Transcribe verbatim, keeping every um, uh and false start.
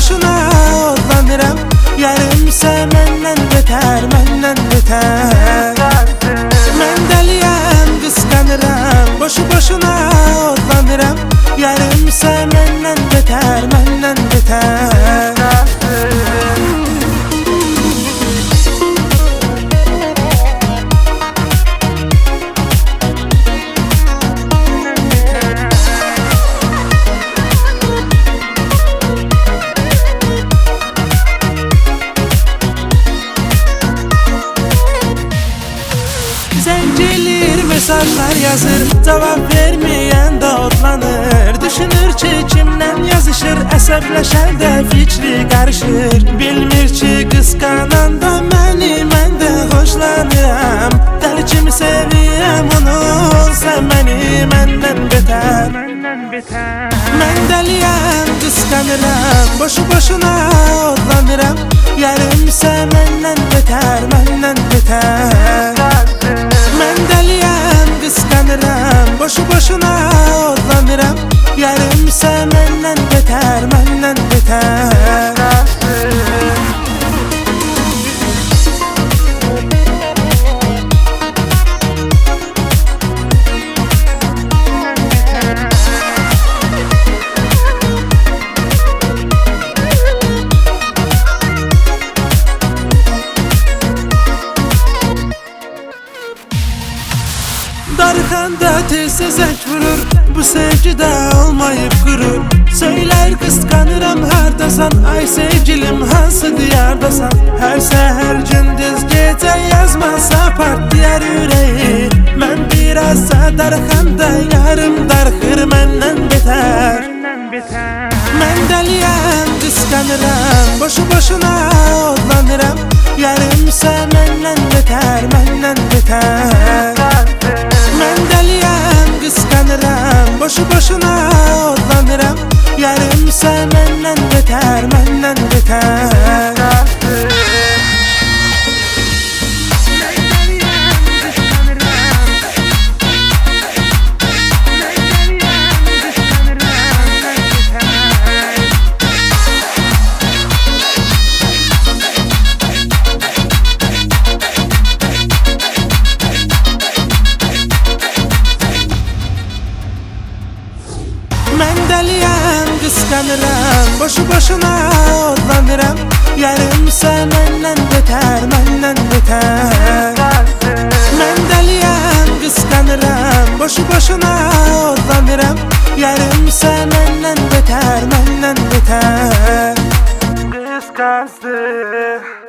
boşuna odlanıram. Yarımsa menden beter, menden beter. Men deliyem, kıskanıram. Boşu boşuna odlanıram. Yarımsa menden beter, menden beter. Zəncilir, mesajlar yazır, cavab vermeyen de otlanır. Düşünür ki kimden yazışır, əsəbləşər də fikri qarışır. Bilmir ki qıskananda məni mən də xoşlanıram. Dəli kimi sevirəm onu, sən məni məndən betər. Mən dəliyəm, qıskanıram, boşu boşuna odlanıram. Yarımsa məndən betər, məndən betər. Men deliyem, kıskanıram. Boşu boşuna odlanıram. Yarımsa menden beter, menden beter. Darıkanda tez zək vurur, bu sevgide olmayıp gurur. Söyler kıskanıram hardasan, ay sevgilim hansı diyardasan. Her seher gündüz gece yazmasa partiyar yüreği. Ben birazsa darıkanda yarım darıkır menden beter. Men deliyem, kıskanıram, boşu boşuna odlanıram. Yarımsa menden beter, menden beter. Men deliyem, kıskanıram, boşu boşuna odlanıram. Yarımsa menden beter, menden beter. Men deliyem, kıskanıram, boşu boşuna odlanıram. Yarımsa menden beter, menden beter. Men deliyem, kıskanıram, boşu boşuna odlanıram. Yarımsa menden beter, menden beter. Kıskançlık.